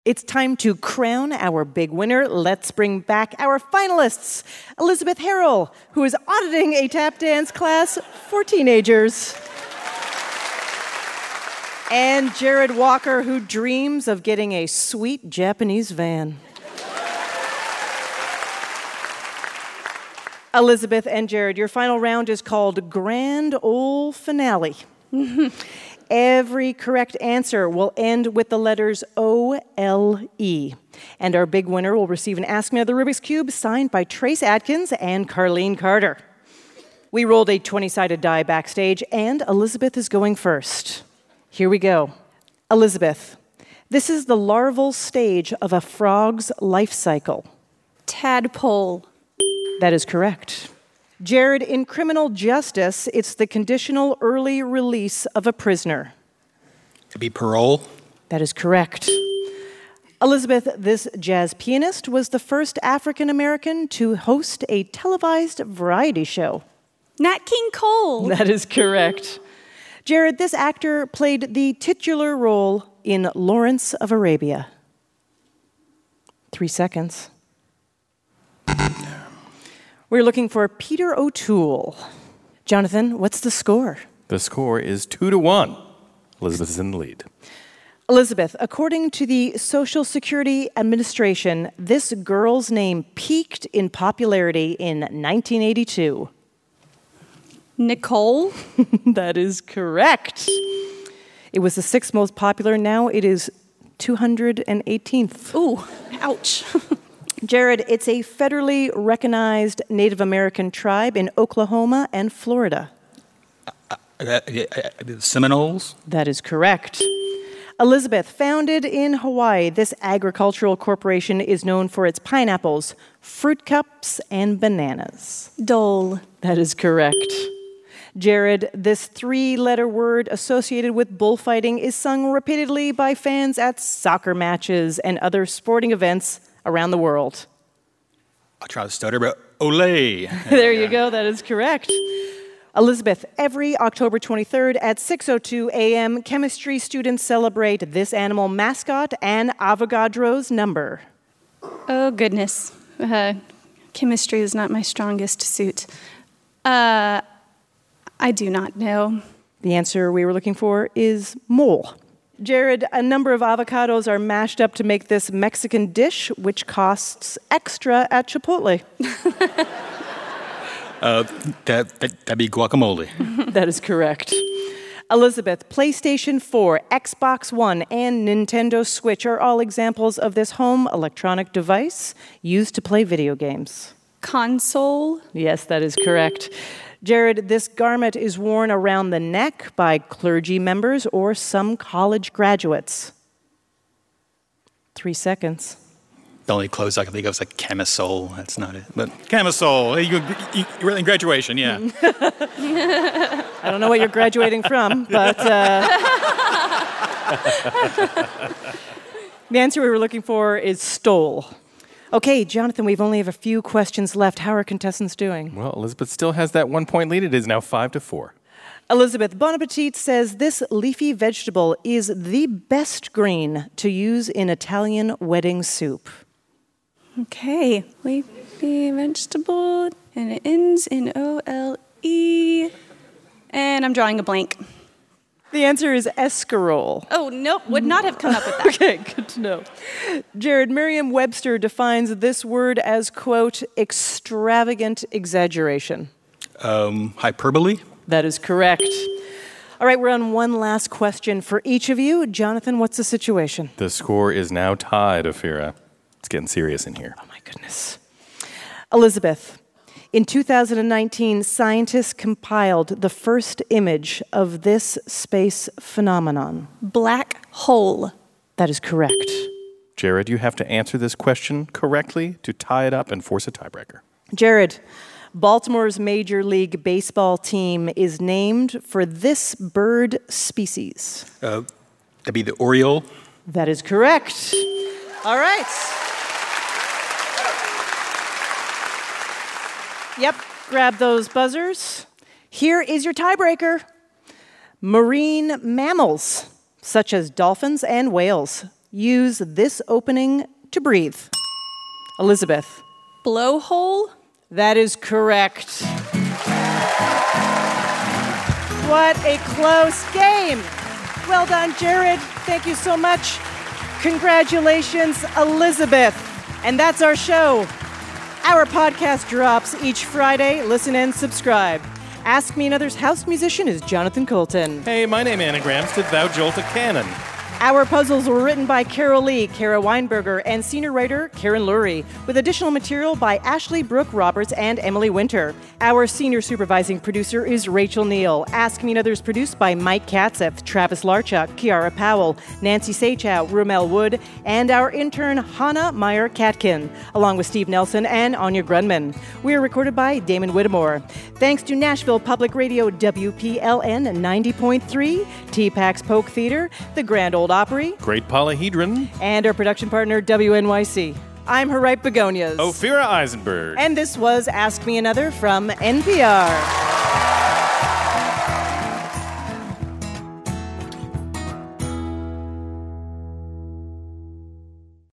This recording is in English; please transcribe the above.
It's time to crown our big winner. Let's bring back our finalists. Elizabeth Harrell, who is auditing a tap dance class for teenagers. And Jared Walker, who dreams of getting a sweet Japanese van. Elizabeth and Jared, your final round is called Grand Ole Finale. Every correct answer will end with the letters O-L-E. And our big winner will receive an Ask Me of the Rubik's Cube signed by Trace Adkins and Carlene Carter. We rolled a 20-sided die backstage, and Elizabeth is going first. Here we go. Elizabeth, this is the larval stage of a frog's life cycle. Tadpole. That is correct. Jared, in criminal justice, it's the conditional early release of a prisoner. It'd be parole. That is correct. Elizabeth, this jazz pianist was the first African American to host a televised variety show. Nat King Cole. That is correct. Jared, this actor played the titular role in Lawrence of Arabia. 3 seconds. We're looking for Peter O'Toole. Jonathan, what's the score? The score is 2-1. Elizabeth is in the lead. Elizabeth, according to the Social Security Administration, this girl's name peaked in popularity in 1982. Nicole. That is correct. It was the 6th most popular. Now it is 218th. Ooh, ouch. Jared, it's a federally recognized Native American tribe in Oklahoma and Florida. Seminoles? That is correct. Elizabeth, founded in Hawaii, this agricultural corporation is known for its pineapples, fruit cups, and bananas. Dole. That is correct. Jared, this 3-letter word associated with bullfighting is sung repeatedly by fans at soccer matches and other sporting events around the world. I'll try to stutter, but Olay. There you go, that is correct. Elizabeth, every October 23rd at 6:02 a.m., chemistry students celebrate this animal mascot and Avogadro's number. Oh, goodness. Chemistry is not my strongest suit. I do not know. The answer we were looking for is mole. Jared, a number of avocados are mashed up to make this Mexican dish, which costs extra at Chipotle. That'd be guacamole. That is correct. Elizabeth, PlayStation 4, Xbox One, and Nintendo Switch are all examples of this home electronic device used to play video games. Console. Yes, that is correct. Jared, this garment is worn around the neck by clergy members or some college graduates. 3 seconds. The only clothes I can think of is like camisole. That's not it. But camisole. You're in graduation, yeah. I don't know what you're graduating from, but the answer we were looking for is stole. Okay, Jonathan, we've only have a few questions left. How are contestants doing? Well, Elizabeth still has that 1-point lead. It is now 5-4. Elizabeth, Bon Appetit says this leafy vegetable is the best green to use in Italian wedding soup. Okay, leafy vegetable, and it ends in O-L-E. And I'm drawing a blank. The answer is escarole. Oh, nope, would not have come up with that. Okay, good to know. Jared, Merriam-Webster defines this word as, quote, extravagant exaggeration. Hyperbole? That is correct. All right, we're on one last question for each of you. Jonathan, what's the situation? The score is now tied, Ophira. It's getting serious in here. Oh, my goodness. Elizabeth, in 2019, scientists compiled the first image of this space phenomenon. Black hole. That is correct. Jared, you have to answer this question correctly to tie it up and force a tiebreaker. Jared, Baltimore's Major League Baseball team is named for this bird species. That'd be the Oriole. That is correct. All right. Yep, grab those buzzers. Here is your tiebreaker. Marine mammals, such as dolphins and whales, use this opening to breathe? Elizabeth. Blowhole? That is correct. What a close game. Well done, Jared. Thank you so much. Congratulations, Elizabeth. And that's our show. Our podcast drops each Friday. Listen and subscribe. Ask Me Another's house musician is Jonathan Colton. Hey, my name anagrams to Thou Jolt a Cannon. Our puzzles were written by Carol Lee, Kara Weinberger, and senior writer Karen Lurie, with additional material by Ashley Brooke Roberts and Emily Winter. Our senior supervising producer is Rachel Neal. Ask Me Another is produced by Mike Katzef, Travis Larchuk, Kiara Powell, Nancy Sachow, Rumel Wood, and our intern Hannah Meyer-Katkin, along with Steve Nelson and Anya Grunman. We are recorded by Damon Whittemore. Thanks to Nashville Public Radio WPLN 90.3, TPAX Polk Theater, the Grand Ole Opry, Great Polyhedron, and our production partner, WNYC. I'm Harriet Begonias. Ophira Eisenberg. And this was Ask Me Another from NPR.